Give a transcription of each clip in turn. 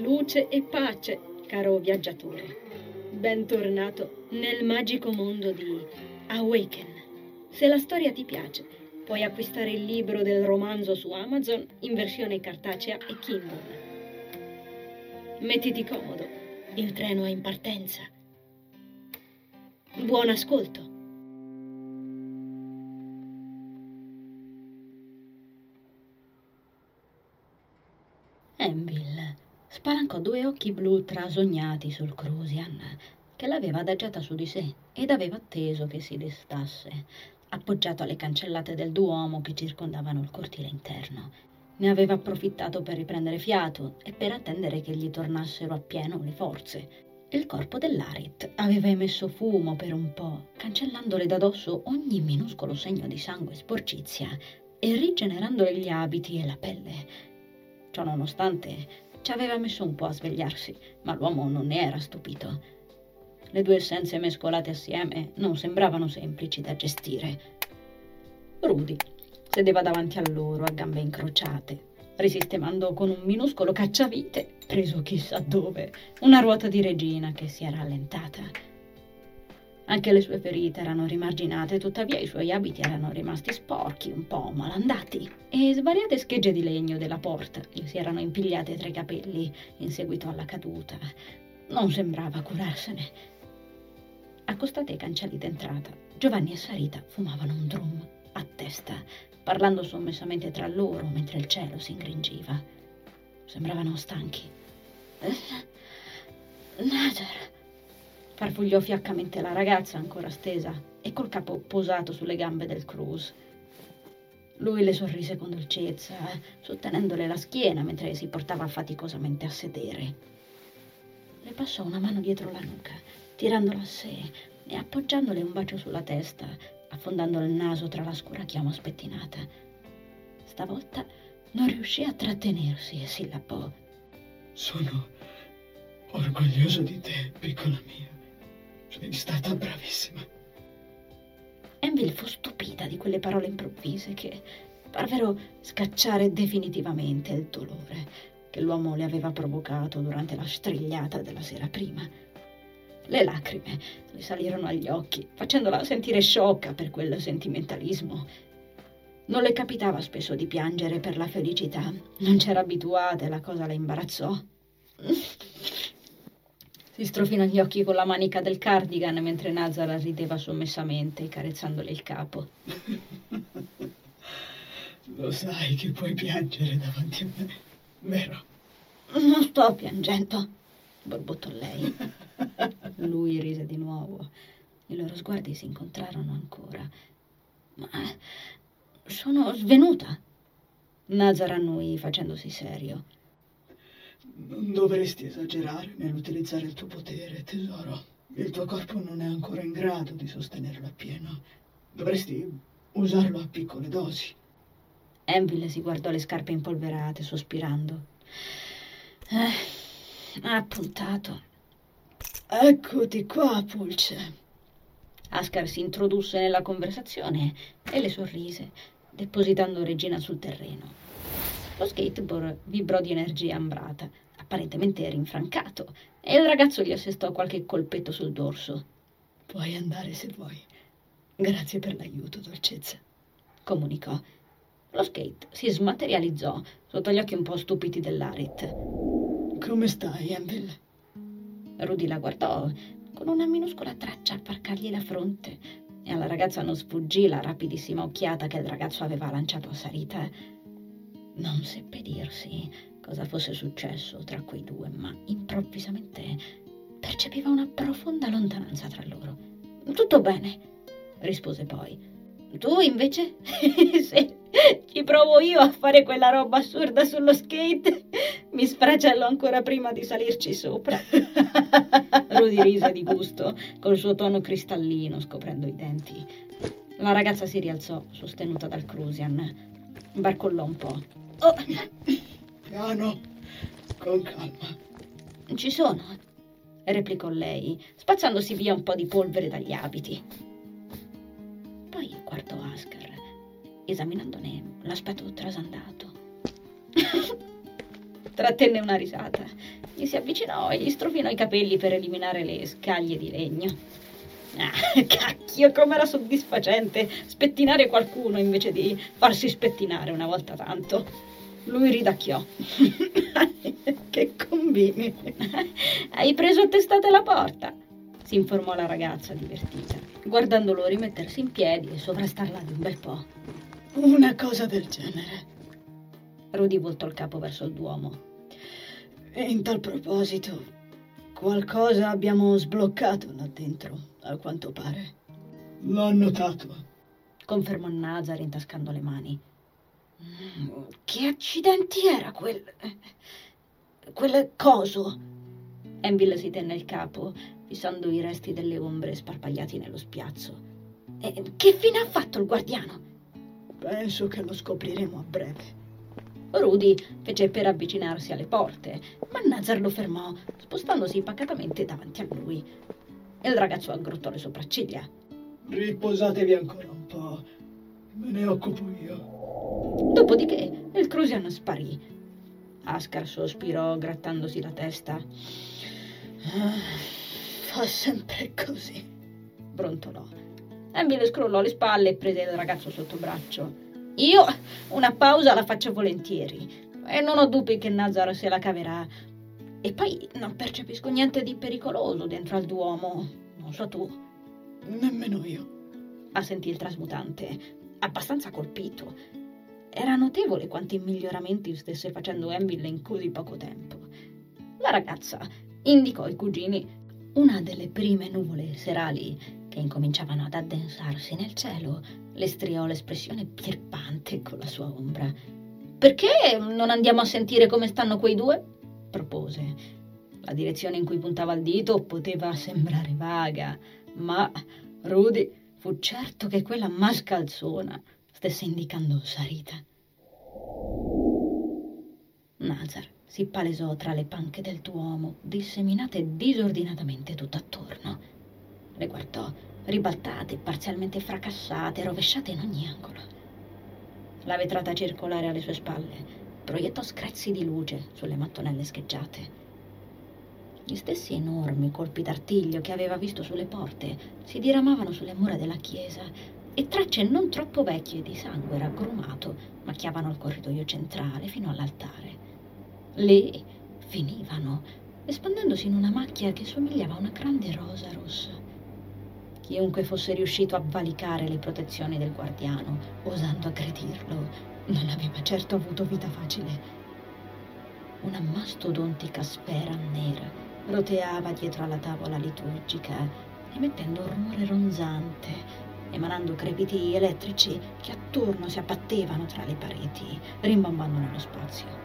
luce e pace, caro viaggiatore. Bentornato nel magico mondo di Awaken. Se la storia ti piace, puoi acquistare il libro del romanzo su Amazon in versione cartacea e Kindle. Mettiti comodo, il treno è in partenza. Buon ascolto. Anvil spalancò due occhi blu trasognati sul Crusian, che l'aveva adagiata su di sé ed aveva atteso che si destasse, appoggiato alle cancellate del Duomo che circondavano il cortile interno. Ne aveva approfittato per riprendere fiato e per attendere che gli tornassero appieno le forze. Il corpo dell'Arit aveva emesso fumo per un po', cancellandole da dosso ogni minuscolo segno di sangue e sporcizia e rigenerandole gli abiti e la pelle. Ciò nonostante, ci aveva messo un po' a svegliarsi, ma l'uomo non ne era stupito. Le due essenze mescolate assieme non sembravano semplici da gestire. Rudy sedeva davanti a loro a gambe incrociate, risistemando con un minuscolo cacciavite, preso chissà dove, una ruota di regina che si era allentata. Anche le sue ferite erano rimarginate, tuttavia i suoi abiti erano rimasti sporchi, un po' malandati, e svariate schegge di legno della porta gli si erano impigliate tra i capelli in seguito alla caduta. Non sembrava curarsene. Accostati ai cancelli d'entrata, Giovanni e Sarita fumavano un drum a testa, parlando sommessamente tra loro mentre il cielo si ingringiva. Sembravano stanchi. Nazar, farfugliò fiaccamente la ragazza ancora stesa e col capo posato sulle gambe del Cruz. Lui le sorrise con dolcezza, sostenendole la schiena mentre si portava faticosamente a sedere. Le passò una mano dietro la nuca, tirandola a sé e appoggiandole un bacio sulla testa, affondando il naso tra la scura chioma spettinata. Stavolta non riuscì a trattenersi e sillabò: sono orgoglioso di te, piccola mia. Sei stata bravissima. Anvil fu stupita di quelle parole improvvise che parvero scacciare definitivamente il dolore che l'uomo le aveva provocato durante la strigliata della sera prima. Le lacrime le salirono agli occhi, facendola sentire sciocca per quel sentimentalismo. Non le capitava spesso di piangere per la felicità, non c'era abituata e la cosa la imbarazzò. Si strofinò gli occhi con la manica del cardigan mentre Nazar rideva sommessamente, carezzandole il capo. Lo sai che puoi piangere davanti a me, vero? Non sto piangendo, borbottò lei. Lui rise di nuovo. I loro sguardi si incontrarono ancora. Ma sono svenuta. Nazar annui facendosi serio. Non dovresti esagerare nell'utilizzare il tuo potere, tesoro. Il tuo corpo non è ancora in grado di sostenerlo appieno. Dovresti usarlo a piccole dosi. Anvil si guardò le scarpe impolverate, sospirando. Ha appuntato. Eccoti qua, Pulce. Ascar si introdusse nella conversazione e le sorrise, depositando Regina sul terreno. Lo skateboard vibrò di energia ambrata, apparentemente rinfrancato, e il ragazzo gli assestò qualche colpetto sul dorso. Puoi andare se vuoi. Grazie per l'aiuto, dolcezza, comunicò. Lo skate si smaterializzò sotto gli occhi un po' stupiti dell'Arit. Come stai, Anvil? Rudy la guardò con una minuscola traccia a parcargli la fronte e alla ragazza non sfuggì la rapidissima occhiata che il ragazzo aveva lanciato a Sarita. Non seppe dirsi cosa fosse successo tra quei due, ma improvvisamente percepiva una profonda lontananza tra loro. Tutto bene, rispose poi. Tu invece? Se ci provo io a fare quella roba assurda sullo skate, mi sfracello ancora prima di salirci sopra. Rudy rise di gusto col suo tono cristallino, scoprendo i denti. La ragazza si rialzò, sostenuta dal Crusian. Barcollò un po'. Oh, piano, con calma. Ci sono, replicò lei, spazzandosi via un po' di polvere dagli abiti. Poi guardò Ascar, esaminandone l'aspetto trasandato. Trattenne una risata Gli si avvicinò e gli strofinò i capelli per eliminare le scaglie di legno. Ah, cacchio, com'era soddisfacente spettinare qualcuno invece di farsi spettinare una volta tanto. Lui ridacchiò. Che combini? Hai preso a testate la porta? Si informò la ragazza divertita, guardandolo rimettersi in piedi e sovrastarla di un bel po'. Una cosa del genere. Rudy voltò il capo verso il Duomo. E in tal proposito, qualcosa abbiamo sbloccato là dentro, a quanto pare. L'ho notato, confermò Nazar intascando le mani. Che accidenti era quel coso? Enville si tenne il capo, fissando i resti delle ombre sparpagliati nello spiazzo. Che fine ha fatto il guardiano? Penso che lo scopriremo a breve. Rudy fece per avvicinarsi alle porte, ma Nazar lo fermò, spostandosi pacatamente davanti a lui. Il ragazzo aggrottò le sopracciglia. Riposatevi ancora un po', me ne occupo io. Dopodiché il Crusian sparì. Ascar sospirò grattandosi la testa. Fa sempre così, brontolò. Enville scrollò le spalle e prese il ragazzo sotto braccio. Io una pausa la faccio volentieri e non ho dubbi che Nazar se la caverà. E poi non percepisco niente di pericoloso dentro al Duomo. Non so tu. Nemmeno io, assentì il trasmutante, abbastanza colpito. Era notevole quanti miglioramenti stesse facendo Enville in così poco tempo. La ragazza indicò ai cugini una delle prime nuvole serali che incominciavano ad addensarsi nel cielo. Le striò l'espressione birbante con la sua ombra. «Perché non andiamo a sentire come stanno quei due?» propose. La direzione in cui puntava il dito poteva sembrare vaga, ma Rudy fu certo che quella mascalzona stesse indicando Sarita. Nazar si palesò tra le panche del Duomo, disseminate disordinatamente tutt'attorno. Le guardò, ribaltate, parzialmente fracassate, rovesciate in ogni angolo. La vetrata circolare alle sue spalle proiettò screzi di luce sulle mattonelle scheggiate. Gli stessi enormi colpi d'artiglio che aveva visto sulle porte si diramavano sulle mura della chiesa e tracce non troppo vecchie di sangue raggrumato macchiavano il corridoio centrale fino all'altare. Lì finivano, espandendosi in una macchia che somigliava a una grande rosa rossa. Chiunque fosse riuscito a valicare le protezioni del guardiano, osando aggredirlo, non aveva certo avuto vita facile. Una mastodontica sfera nera roteava dietro alla tavola liturgica, emettendo un rumore ronzante, emanando crepiti elettrici che attorno si abbattevano tra le pareti, rimbombando nello spazio.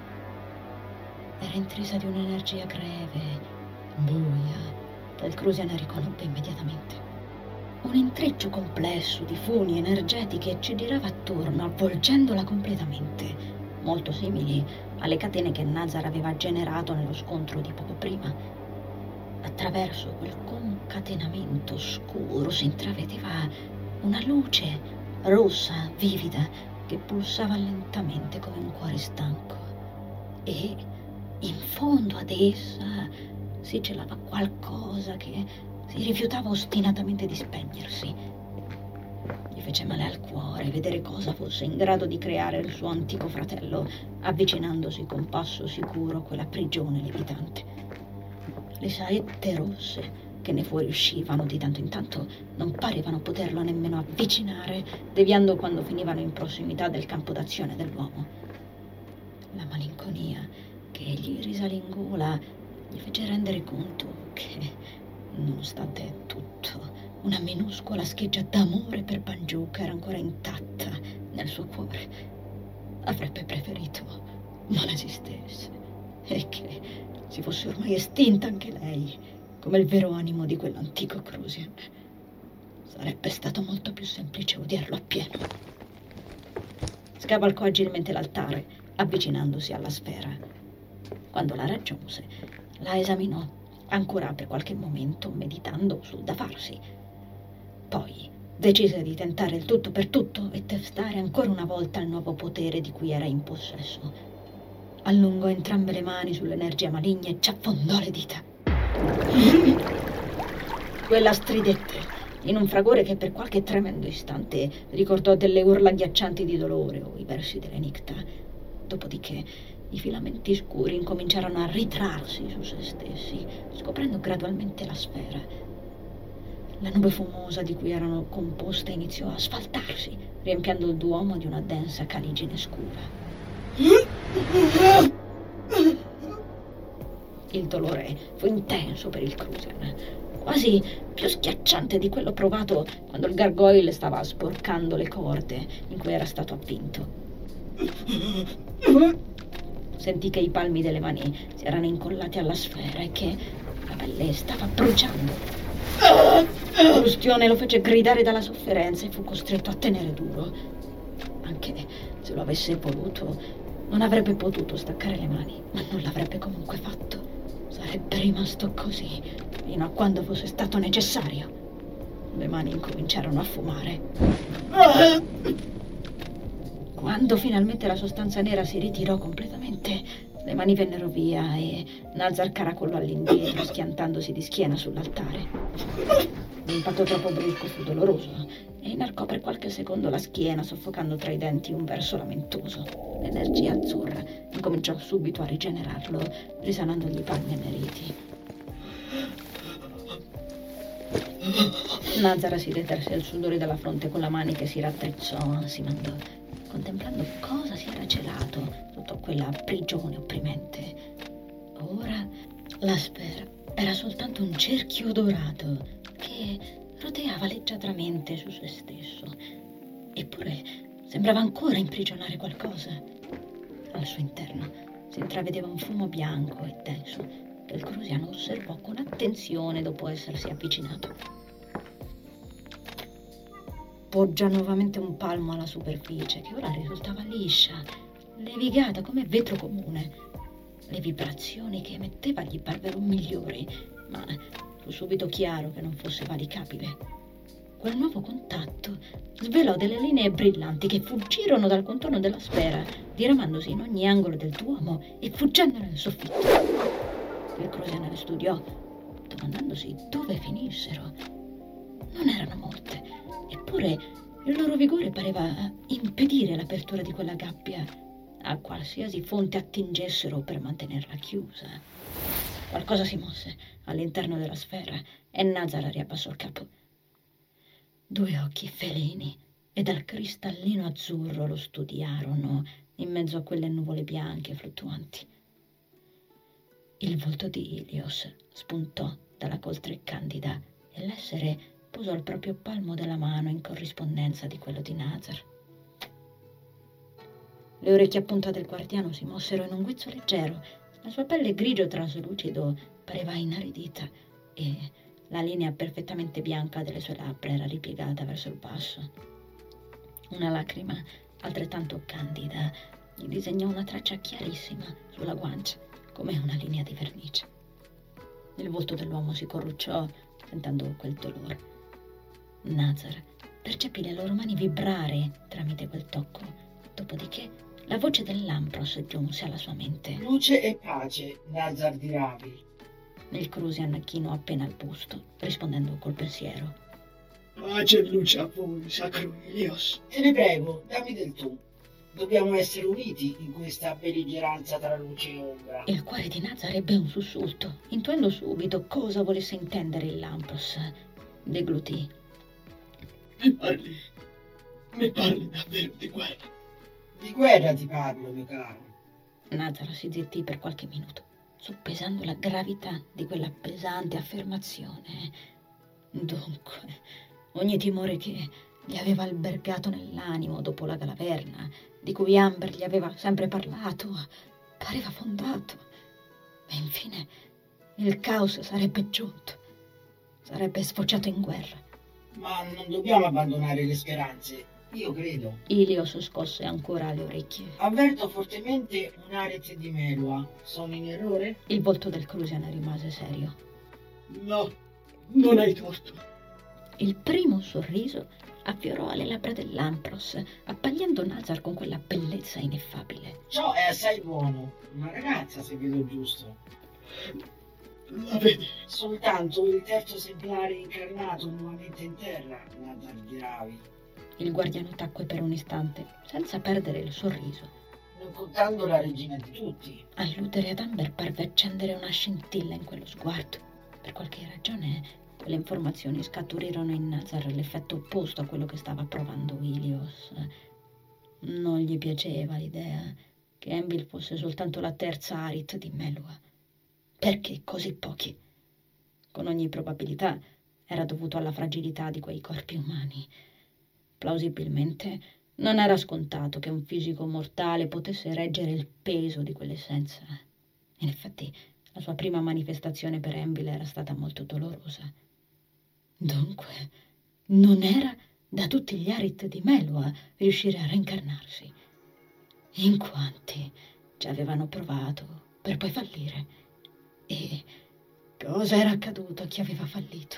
Era intrisa di un'energia greve, buia, che il Crusian riconobbe immediatamente. Un intreccio complesso di funi energetiche ci girava attorno, avvolgendola completamente, molto simili alle catene che Nazar aveva generato nello scontro di poco prima. Attraverso quel concatenamento scuro si intravedeva una luce rossa, vivida, che pulsava lentamente come un cuore stanco. E in fondo ad essa si celava qualcosa che si rifiutava ostinatamente di spegnersi. Gli fece male al cuore vedere cosa fosse in grado di creare il suo antico fratello, avvicinandosi con passo sicuro a quella prigione levitante. Le saette rosse che ne fuoriuscivano di tanto in tanto non parevano poterlo nemmeno avvicinare, deviando quando finivano in prossimità del campo d'azione dell'uomo. La malinconia che gli risalì in gola gli fece rendere conto che, nonostante tutto, una minuscola scheggia d'amore per Banjuk era ancora intatta nel suo cuore. Avrebbe preferito non esistesse e che si fosse ormai estinta anche lei, come il vero animo di quell'antico Crusian. Sarebbe stato molto più semplice odiarlo appieno. Scavalcò agilmente l'altare, avvicinandosi alla sfera. Quando la raggiunse, la esaminò ancora per qualche momento, meditando sul da farsi. Poi decise di tentare il tutto per tutto e testare ancora una volta il nuovo potere di cui era in possesso. Allungò entrambe le mani sull'energia maligna e ci affondò le dita. Quella stridette in un fragore che per qualche tremendo istante ricordò delle urla agghiaccianti di dolore o i versi dell'Enicta. Dopodiché i filamenti scuri incominciarono a ritrarsi su se stessi, scoprendo gradualmente la sfera. La nube fumosa di cui erano composte iniziò a sfaltarsi, riempiendo il Duomo di una densa caligine scura. Il dolore fu intenso per il Crusian, quasi più schiacciante di quello provato quando il gargoyle stava sporcando le corde in cui era stato appinto. Sentì che i palmi delle mani si erano incollati alla sfera e che la pelle stava bruciando. L'ustione lo fece gridare dalla sofferenza e fu costretto a tenere duro. Anche se lo avesse voluto, non avrebbe potuto staccare le mani, ma non l'avrebbe comunque fatto. Sarebbe rimasto così fino a quando fosse stato necessario. Le mani incominciarono a fumare. Quando finalmente la sostanza nera si ritirò completamente, le mani vennero via e Nazar caracolò all'indietro, schiantandosi di schiena sull'altare. L'impatto troppo brusco fu doloroso e inarcò per qualche secondo la schiena, soffocando tra i denti un verso lamentoso. L'energia azzurra incominciò subito a rigenerarlo, risanandogli i palmi anneriti. Nazar si deterse il sudore dalla fronte con la mano che si raddrizzò, si mandò, contemplando cosa si era celato sotto quella prigione opprimente. Ora la sfera era soltanto un cerchio dorato che roteava leggiadramente su se stesso, eppure sembrava ancora imprigionare qualcosa. Al suo interno si intravedeva un fumo bianco e denso che il Crusiano osservò con attenzione dopo essersi avvicinato. Poggiò nuovamente un palmo alla superficie, che ora risultava liscia, levigata come vetro comune. Le vibrazioni che emetteva gli parvero migliori, ma fu subito chiaro che non fosse valicabile. Quel nuovo contatto svelò delle linee brillanti che fuggirono dal contorno della sfera, diramandosi in ogni angolo del Duomo e fuggendo nel soffitto. Il Crusiano le studiò, domandandosi dove finissero. Non erano molte, eppure il loro vigore pareva impedire l'apertura di quella gabbia, a qualsiasi fonte attingessero per mantenerla chiusa. Qualcosa si mosse all'interno della sfera e Nazar riabbassò il capo. Due occhi felini e dal cristallino azzurro lo studiarono in mezzo a quelle nuvole bianche fluttuanti. Il volto di Ilios spuntò dalla coltre candida e l'essere posò il proprio palmo della mano in corrispondenza di quello di Nazar. Le orecchie a punta del guardiano si mossero in un guizzo leggero. La sua pelle grigio traslucido pareva inaridita e la linea perfettamente bianca delle sue labbra era ripiegata verso il basso. Una lacrima altrettanto candida gli disegnò una traccia chiarissima sulla guancia, come una linea di vernice. Il volto dell'uomo si corrucciò, sentendo quel dolore. Nazar percepì le loro mani vibrare tramite quel tocco, dopodiché la voce dell'Ampros giunse alla sua mente. Luce e pace, Nazar di Ravi. Il Crusian chinò appena il busto, rispondendo col pensiero. Pace e luce a voi, sacro Ilios. Te ne prego, dammi del tu. Dobbiamo essere uniti in questa belligeranza tra luce e ombra. Il cuore di Nazar ebbe un sussulto, intuendo subito cosa volesse intendere il Lampros. Deglutì. Mi parli davvero di guerra? Di guerra ti parlo, mio caro. Nazar si zittì per qualche minuto, soppesando la gravità di quella pesante affermazione. Dunque, ogni timore che gli aveva albergato nell'animo dopo la Galaverna, di cui Amber gli aveva sempre parlato, pareva fondato. E infine il caos sarebbe giunto, sarebbe sfociato in guerra. Ma non dobbiamo abbandonare le speranze, io credo. Ilios scosse ancora le orecchie. Avverto fortemente un arete di Melua. Sono in errore? Il volto del Crusian rimase serio. No, non hai torto. Il primo sorriso affiorò alle labbra dell'Ampros, appagliando Nazar con quella bellezza ineffabile. Ciò è assai buono. Una ragazza, se vedo giusto. La vedi? Soltanto il terzo esemplare incarnato nuovamente in terra, Nazar Gravi. Il guardiano tacque per un istante, senza perdere il sorriso. Non contando la regina di tutti. Alludere ad Amber parve accendere una scintilla in quello sguardo. Per qualche ragione, quelle informazioni scaturirono in Nazar l'effetto opposto a quello che stava provando Ilios. Non gli piaceva l'idea che Envil fosse soltanto la terza Arit di Melua. Perché così pochi? Con ogni probabilità era dovuto alla fragilità di quei corpi umani. Plausibilmente non era scontato che un fisico mortale potesse reggere il peso di quell'essenza. In effetti, la sua prima manifestazione per Envil era stata molto dolorosa. Dunque, non era da tutti gli Arit di Melua riuscire a reincarnarsi. In quanti ci avevano provato per poi fallire. E cosa era accaduto a chi aveva fallito?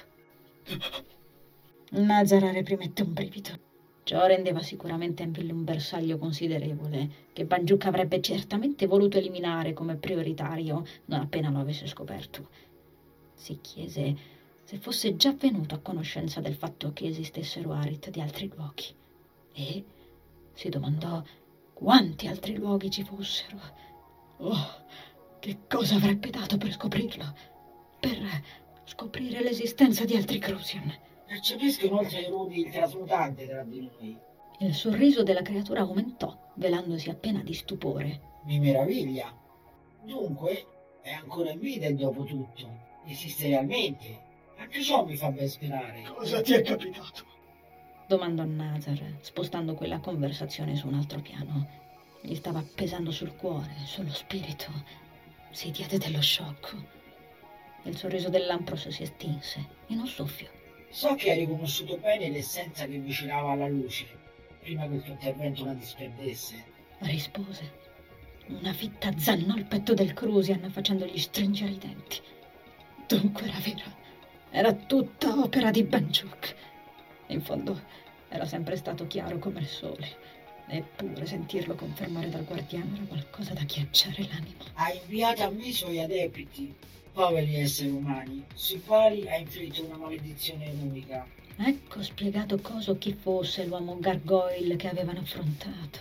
Nazar reprimette un brivido. Ciò rendeva sicuramente Envil un bersaglio considerevole, che Banjuk avrebbe certamente voluto eliminare come prioritario non appena lo avesse scoperto. Si chiese se fosse già venuto a conoscenza del fatto che esistessero Arit di altri luoghi e si domandò quanti altri luoghi ci fossero. Oh, che cosa avrebbe dato per scoprirlo? Per scoprire l'esistenza di altri Crucian. Percepisco inoltre Rudy il trasmutante tra di noi. Il sorriso della creatura aumentò, velandosi appena di stupore. Mi meraviglia. Dunque, è ancora in vita dopo tutto. Esiste realmente. Anche ciò mi fa ben sperare. Cosa ti è capitato? Domandò Nazar, spostando quella conversazione su un altro piano. Gli stava pesando sul cuore, sullo spirito. Si diede dello sciocco. Il sorriso dell'Ampros si estinse in un soffio. So che hai riconosciuto bene l'essenza che vicinava alla luce, prima che il tuo intervento la disperdesse. Rispose. Una fitta zannò il petto del Crucian facendogli stringere i denti. Dunque era vero. Era tutta opera di Banjuk. In fondo era sempre stato chiaro come il sole. Eppure sentirlo confermare dal guardiano era qualcosa da ghiacciare l'animo. Ha inviato a me i suoi adepti, poveri esseri umani, sui quali ha inflitto una maledizione unica. Ecco spiegato cosa o chi fosse l'uomo gargoyle che avevano affrontato.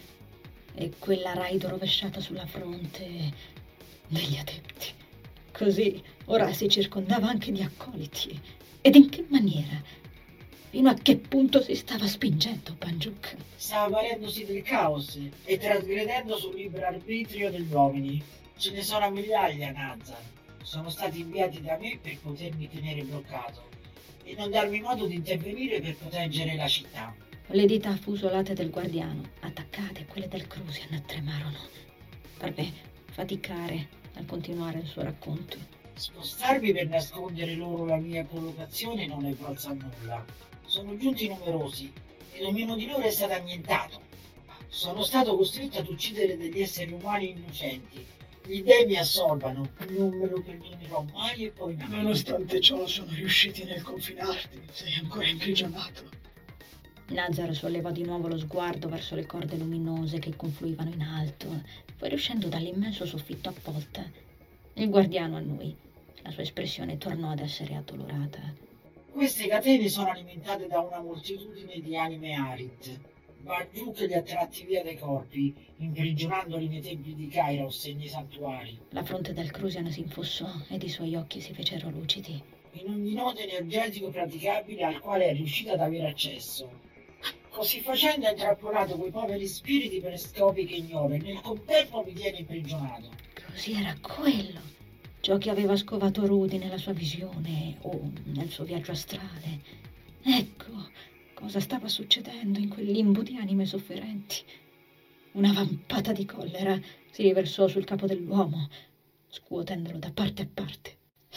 E quella raid rovesciata sulla fronte degli adepti. Così ora si circondava anche di accoliti. Ed in che maniera? Fino a che punto si stava spingendo Banjuk? Stava valendosi del caos e trasgredendo sul libero arbitrio degli uomini. Ce ne sono a migliaia, Nazar. Sono stati inviati da me per potermi tenere bloccato e non darmi modo di intervenire per proteggere la città. Le dita affusolate del guardiano, attaccate a quelle del Crucian, tremarono. Parve faticare al continuare il suo racconto. Spostarmi per nascondere loro la mia collocazione non è valsa a nulla. Sono giunti numerosi ed ognuno di loro è stato annientato. Sono stato costretto ad uccidere degli esseri umani innocenti. Gli dei mi assolvano, non me lo perdonerò mai e poi mai. Nonostante ciò sono riusciti nel confinarti, sei ancora imprigionato. Nazar sollevò di nuovo lo sguardo verso le corde luminose che confluivano in alto, poi uscendo dall'immenso soffitto a volta. Il guardiano annui. La sua espressione tornò ad essere addolorata. Queste catene sono alimentate da una moltitudine di anime Arit. Banjuk li ha tratti via dai corpi, imprigionandoli nei templi di Kairos e nei santuari. La fronte del Crucian si infossò ed i suoi occhi si fecero lucidi. In ogni nodo energetico praticabile al quale è riuscita ad avere accesso. Così facendo ha intrappolato quei poveri spiriti per scopi che ignoro e nel contempo mi tiene imprigionato. Così era quello, ciò che aveva scovato Rudy nella sua visione o nel suo viaggio astrale. Ecco cosa stava succedendo in quel limbo di anime sofferenti. Una vampata di collera si riversò sul capo dell'uomo, scuotendolo da parte a parte.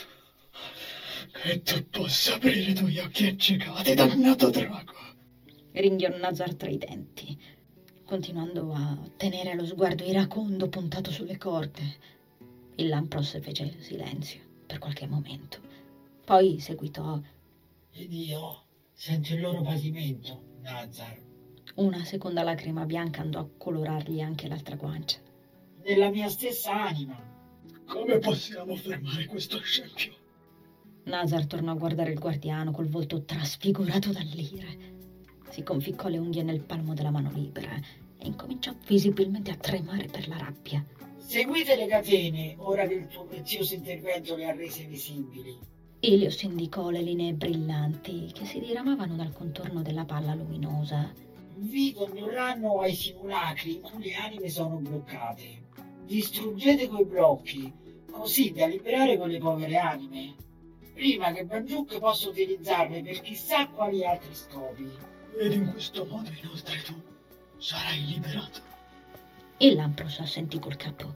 Che tu possa aprire i tuoi occhi accecati, dannato drago! Ringhiò Nazar tra i denti, continuando a tenere lo sguardo iracondo puntato sulle corde. Il Lampros fece silenzio per qualche momento. Poi seguitò. Ed io Sento il loro patimento, Nazar. Una seconda lacrima bianca andò a colorargli anche l'altra guancia. Nella mia stessa anima. Come possiamo fermare questo scempio? Nazar tornò a guardare il guardiano col volto trasfigurato dall'ira. Si conficcò le unghie nel palmo della mano libera e incominciò visibilmente a tremare per la rabbia. Seguite le catene, ora che il tuo prezioso intervento le ha rese visibili. Ilios indicò le linee brillanti che si diramavano dal contorno della palla luminosa. Vi condurranno ai simulacri in cui le anime sono bloccate. Distruggete quei blocchi, così da liberare quelle povere anime, prima che Banjuk possa utilizzarle per chissà quali altri scopi. Ed in questo modo, inoltre, tu sarai liberato. Il Lampros assentì col capo.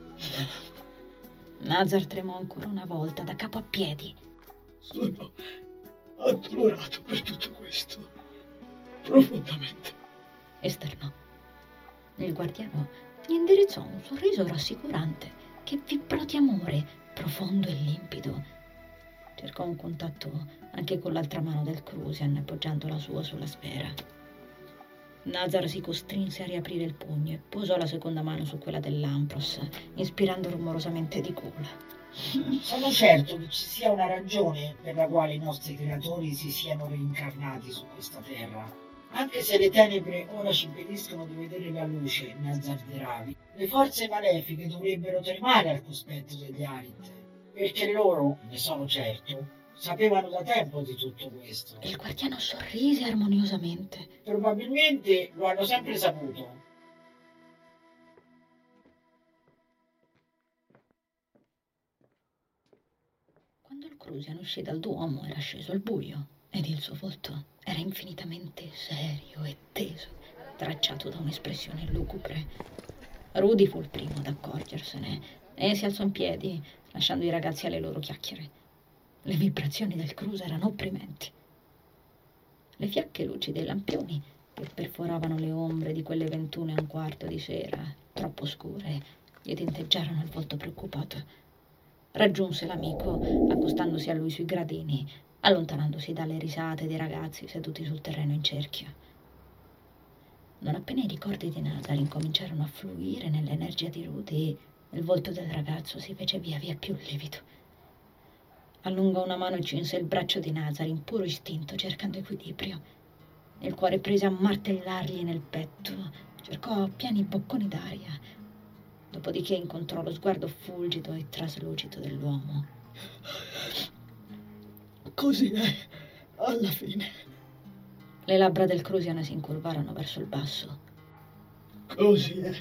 Nazar tremò ancora una volta da capo a piedi. Sono addolorato per tutto questo, profondamente. Esternò. Il guardiano gli indirizzò un sorriso rassicurante che vibrò di amore, profondo e limpido. Cercò un contatto anche con l'altra mano del Crusian, appoggiando la sua sulla sfera. Nazar si costrinse a riaprire il pugno e posò la seconda mano su quella dell'Ampros, ispirando rumorosamente di gola. Sono certo che ci sia una ragione per la quale i nostri creatori si siano reincarnati su questa terra. Anche se le tenebre ora ci impediscono di vedere la luce, Nazar Deravi, le forze malefiche dovrebbero tremare al cospetto degli Arit, perché loro, ne sono certo, sapevano da tempo di tutto questo. Il guardiano sorrise armoniosamente. Probabilmente lo hanno sempre saputo. Quando il Crusian uscì dal Duomo era sceso al buio ed il suo volto era infinitamente serio e teso, tracciato da un'espressione lugubre. Rudy fu il primo ad accorgersene e si alzò in piedi, lasciando i ragazzi alle loro chiacchiere. Le vibrazioni del cruise erano opprimenti. Le fiacche luci dei lampioni che perforavano le ombre di quelle 21:15 di sera, troppo scure, gli tinteggiarono il volto preoccupato. Raggiunse l'amico, accostandosi a lui sui gradini, allontanandosi dalle risate dei ragazzi seduti sul terreno in cerchio. Non appena i ricordi di Nazar incominciarono a fluire nell'energia di Rudy, il volto del ragazzo si fece via via più livido. Allungò una mano e cinse il braccio di Nazar in puro istinto, cercando equilibrio. Il cuore prese a martellargli nel petto, cercò pieni bocconi d'aria, dopodiché incontrò lo sguardo fulgido e traslucido dell'uomo. Così è, alla fine. Le labbra del Crusian si incurvarono verso il basso. Così è.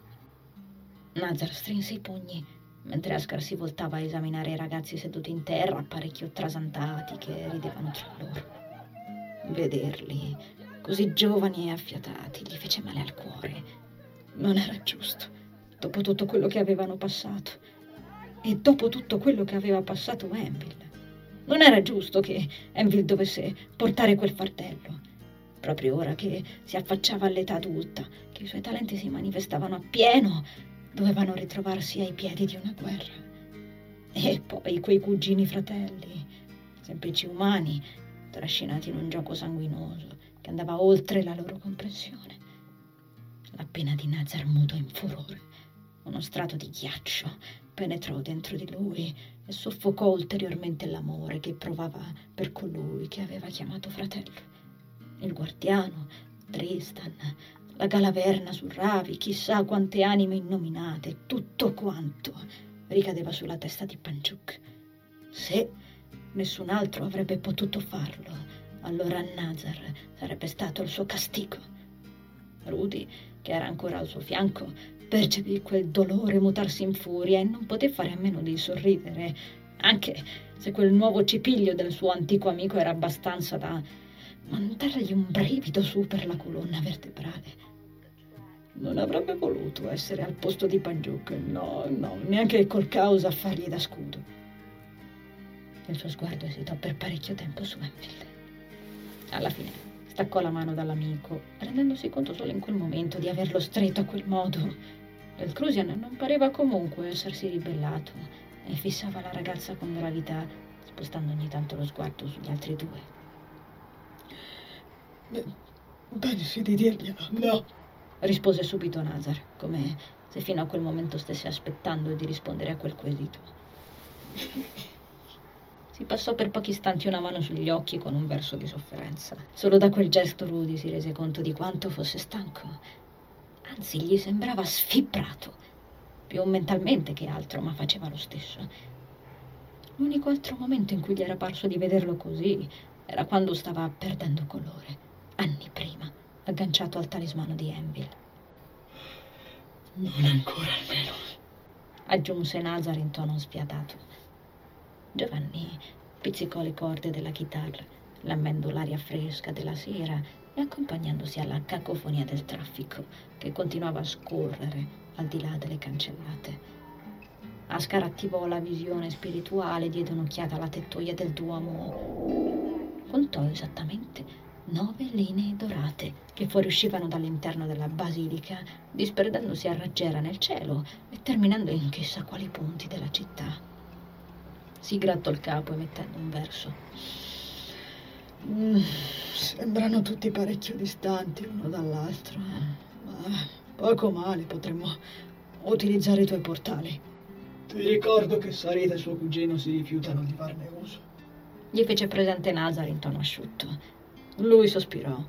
Nazar strinse i pugni, mentre Ascar si voltava a esaminare i ragazzi seduti in terra, parecchio trasantati, che ridevano tra loro. Vederli così giovani e affiatati gli fece male al cuore. Non era giusto, dopo tutto quello che avevano passato e dopo tutto quello che aveva passato Envil. Non era giusto che Envil dovesse portare quel fardello, proprio ora che si affacciava all'età adulta, che i suoi talenti si manifestavano appieno. Dovevano ritrovarsi ai piedi di una guerra. E poi quei cugini fratelli, semplici umani, trascinati in un gioco sanguinoso che andava oltre la loro comprensione. La pena di Nazar mutò in furore. Uno strato di ghiaccio penetrò dentro di lui e soffocò ulteriormente l'amore che provava per colui che aveva chiamato fratello. Il guardiano, Tristan, la Galaverna su Ravi, chissà quante anime innominate, tutto quanto ricadeva sulla testa di Banjuk. Se nessun altro avrebbe potuto farlo, allora Nazar sarebbe stato il suo castigo. Rudy, che era ancora al suo fianco, percepì quel dolore mutarsi in furia e non poté fare a meno di sorridere, anche se quel nuovo cipiglio del suo antico amico era abbastanza da mandargli un brivido su per la colonna vertebrale. Non avrebbe voluto essere al posto di Banjuk, no, neanche col caos a fargli da scudo. Il suo sguardo esitò per parecchio tempo su Enfield. Alla fine staccò la mano dall'amico, rendendosi conto solo in quel momento di averlo stretto a quel modo. Il Crusian non pareva comunque essersi ribellato e fissava la ragazza con gravità, spostando ogni tanto lo sguardo sugli altri due. Pensi di dirglielo? No. Rispose subito Nazar, come se fino a quel momento stesse aspettando di rispondere a quel quesito. Si passò per pochi istanti una mano sugli occhi con un verso di sofferenza. Solo da quel gesto Rudy si rese conto di quanto fosse stanco. Anzi, gli sembrava sfibrato, più mentalmente che altro, ma faceva lo stesso. L'unico altro momento in cui gli era parso di vederlo così era quando stava perdendo colore, anni prima, agganciato al talismano di Envil. Non ancora almeno, aggiunse Nazar in tono spietato. Giovanni pizzicò le corde della chitarra, lambendo l'aria fresca della sera e accompagnandosi alla cacofonia del traffico che continuava a scorrere al di là delle cancellate. Ascar attivò la visione spirituale, diede un'occhiata alla tettoia del Duomo, contò esattamente 9 linee dorate che fuoriuscivano dall'interno della basilica, disperdendosi a raggiera nel cielo e terminando in chissà quali punti della città. Si grattò il capo emettendo un verso. Sembrano tutti parecchio distanti l'uno dall'altro, ma poco male, potremmo utilizzare i tuoi portali. Ti ricordo che Sarita e suo cugino si rifiutano di farne uso. Gli fece presente Nazar in tono asciutto. Lui sospirò.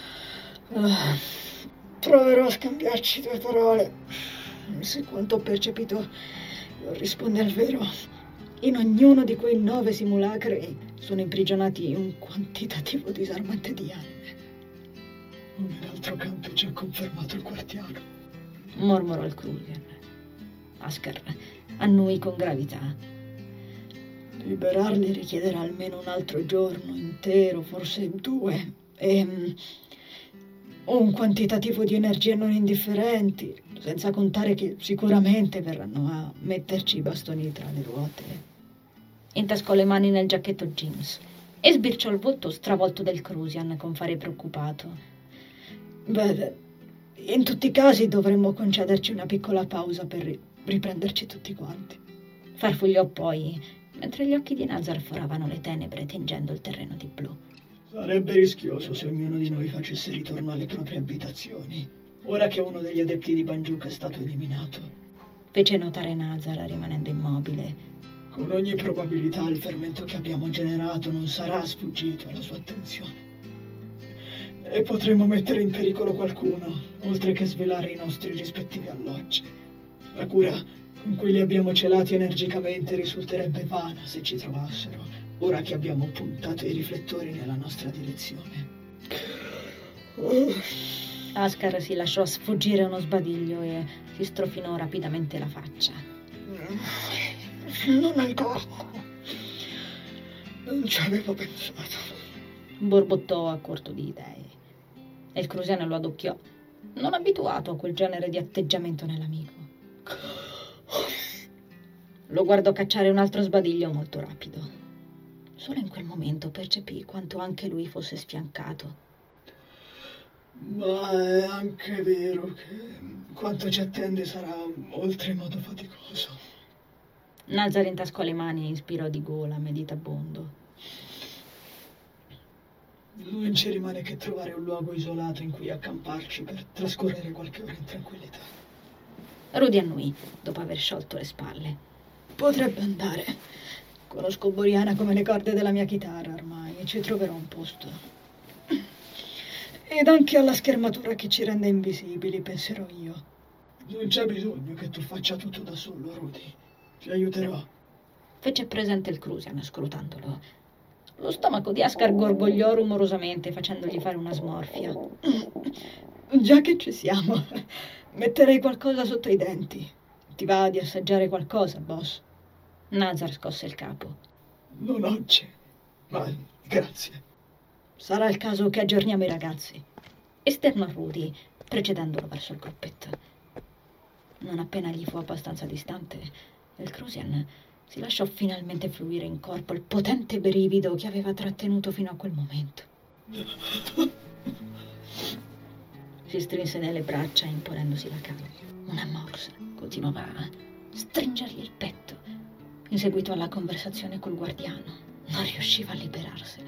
Proverò a scambiarci 2 parole. Se quanto ho percepito risponde al vero, in ognuno di quei 9 simulacri sono imprigionati un quantitativo disarmante di anime. D'altro canto ci ha confermato il guardiano, mormorò il Crusian. Ascar annui con gravità. Liberarli richiederà almeno un altro giorno intero, forse 2, e un quantitativo di energie non indifferenti, senza contare che sicuramente verranno a metterci i bastoni tra le ruote. Intascò le mani nel giacchetto jeans e sbirciò il volto stravolto del Crusian con fare preoccupato. Beh, in tutti i casi dovremmo concederci una piccola pausa per riprenderci tutti quanti. Farfugliò poi, mentre gli occhi di Nazar foravano le tenebre tingendo il terreno di blu. Sarebbe rischioso se ognuno di noi facesse ritorno alle proprie abitazioni, ora che uno degli adepti di Banjuk è stato eliminato. Fece notare Nazar rimanendo immobile. Con ogni probabilità il fermento che abbiamo generato non sarà sfuggito alla sua attenzione. E potremmo mettere in pericolo qualcuno, oltre che svelare i nostri rispettivi alloggi. La cura con cui li abbiamo celati energicamente risulterebbe vana se ci trovassero, ora che abbiamo puntato i riflettori nella nostra direzione. Ascar si lasciò sfuggire uno sbadiglio e si strofinò rapidamente la faccia. Non ancora. Non ci avevo pensato. Borbottò a corto di idee. E il Crusiano lo adocchiò, non abituato a quel genere di atteggiamento nell'amico. Lo guardò cacciare un altro sbadiglio molto rapido. Solo in quel momento percepì quanto anche lui fosse sfiancato. Ma è anche vero che quanto ci attende sarà oltremodo faticoso. Nazar intascò le mani e inspirò di gola meditabondo. Non ci rimane che trovare un luogo isolato in cui accamparci per trascorrere qualche ora in tranquillità. Rudy annui, dopo aver sciolto le spalle. Potrebbe andare. Conosco Boriana come le corde della mia chitarra ormai e ci troverò un posto. Ed anche alla schermatura che ci rende invisibili, penserò io. Non c'è bisogno che tu faccia tutto da solo, Rudy. Ti aiuterò. Fece presente il Crusian, scrutandolo. Lo stomaco di Ascar gorgogliò rumorosamente, facendogli fare una smorfia. Già che ci siamo, metterei qualcosa sotto i denti. Ti va di assaggiare qualcosa, boss? Nazar scosse il capo. Non oggi, ma grazie. Sarà il caso che aggiorniamo i ragazzi. Esternò Rudy, precedendolo verso il gruppetto. Non appena gli fu abbastanza distante, il Crusian si lasciò finalmente fluire in corpo il potente brivido che aveva trattenuto fino a quel momento. Si strinse nelle braccia imponendosi la calma. Una morsa continuava a stringergli il petto. In seguito alla conversazione col guardiano, non riusciva a liberarsene.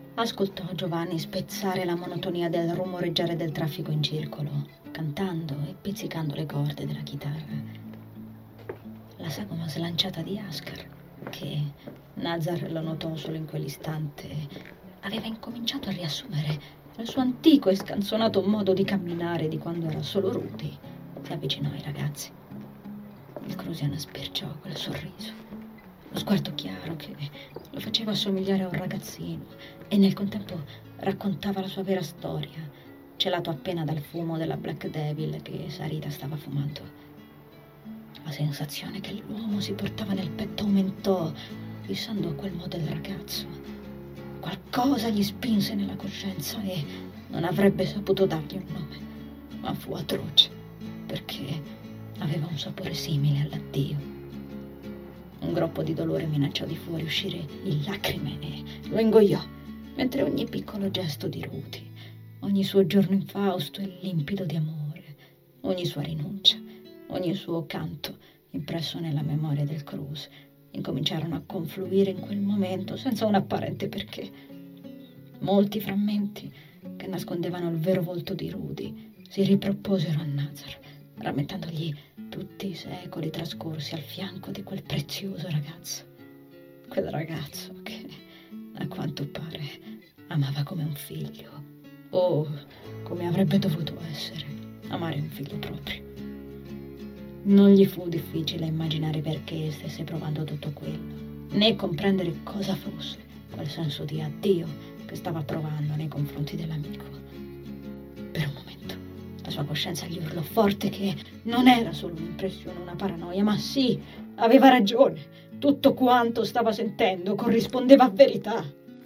Ascoltò Giovanni spezzare la monotonia del rumoreggiare del traffico in circolo, cantando e pizzicando le corde della chitarra. La sagoma slanciata di Ascar, che Nazar lo notò solo in quell'istante, aveva incominciato a riassumere il suo antico e scanzonato modo di camminare di quando era solo Rudy, si avvicinò ai ragazzi. Il Crusian sbirciò quel sorriso, lo sguardo chiaro che lo faceva assomigliare a un ragazzino e nel contempo raccontava la sua vera storia, celato appena dal fumo della Black Devil che Sarita stava fumando. La sensazione che l'uomo si portava nel petto aumentò, fissando quel modo del ragazzo. Qualcosa gli spinse nella coscienza e non avrebbe saputo dargli un nome, ma fu atroce, perché aveva un sapore simile all'addio. Un groppo di dolore minacciò di fuoriuscire in lacrime e lo ingoiò, mentre ogni piccolo gesto di Rudy, ogni suo giorno infausto e limpido di amore, ogni sua rinuncia, ogni suo canto impresso nella memoria del Cruz, incominciarono a confluire in quel momento senza un apparente perché. Molti frammenti che nascondevano il vero volto di Rudy si riproposero a Nazar, rammentandogli tutti i secoli trascorsi al fianco di quel prezioso ragazzo. Quel ragazzo che, a quanto pare, amava come un figlio, o come avrebbe dovuto essere, amare un figlio proprio. Non gli fu difficile immaginare perché stesse provando tutto quello, né comprendere cosa fosse quel senso di addio che stava provando nei confronti dell'amico. Per un momento la sua coscienza gli urlò forte che non era solo un'impressione, una paranoia, ma sì, aveva ragione. Tutto quanto stava sentendo corrispondeva a verità.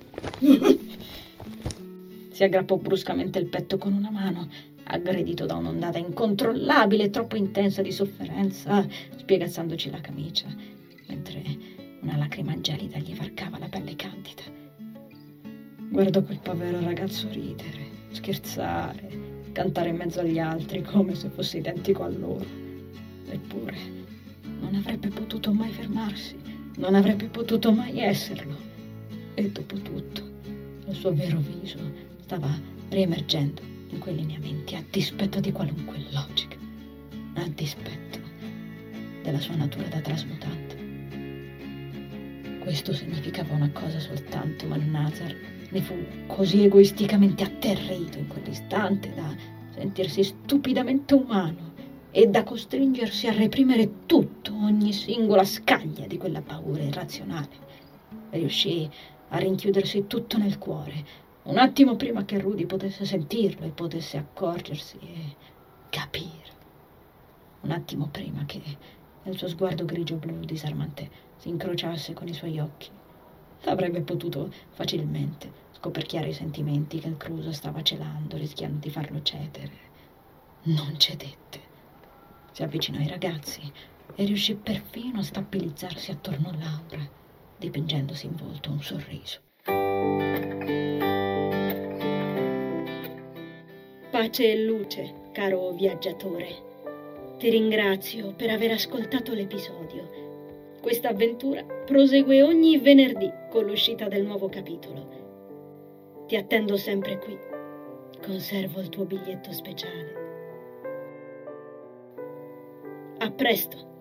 Si aggrappò bruscamente il petto con una mano, aggredito da un'ondata incontrollabile e troppo intensa di sofferenza, spiegazzandoci la camicia, mentre una lacrima gelida gli varcava la pelle candida. Guardò quel povero ragazzo ridere, scherzare, cantare in mezzo agli altri come se fosse identico a loro. Eppure non avrebbe potuto mai fermarsi, non avrebbe potuto mai esserlo. E dopo tutto, il suo vero viso stava riemergendo in quei lineamenti a dispetto di qualunque logica, a dispetto della sua natura da trasmutante. Questo significava una cosa soltanto, ma Nazar ne fu così egoisticamente atterrito in quell'istante da sentirsi stupidamente umano e da costringersi a reprimere tutto, ogni singola scaglia di quella paura irrazionale. Riuscì a rinchiudersi tutto nel cuore, un attimo prima che Rudy potesse sentirlo e potesse accorgersi e capire. Un attimo prima che il suo sguardo grigio-blu disarmante si incrociasse con i suoi occhi. Avrebbe potuto facilmente scoperchiare i sentimenti che il Cruz stava celando, rischiando di farlo cedere. Non cedette. Si avvicinò ai ragazzi e riuscì perfino a stabilizzarsi attorno a Laura, dipingendosi in volto un sorriso. Pace e luce, caro viaggiatore. Ti ringrazio per aver ascoltato l'episodio. Questa avventura prosegue ogni venerdì con l'uscita del nuovo capitolo. Ti attendo sempre qui. Conservo il tuo biglietto speciale. A presto!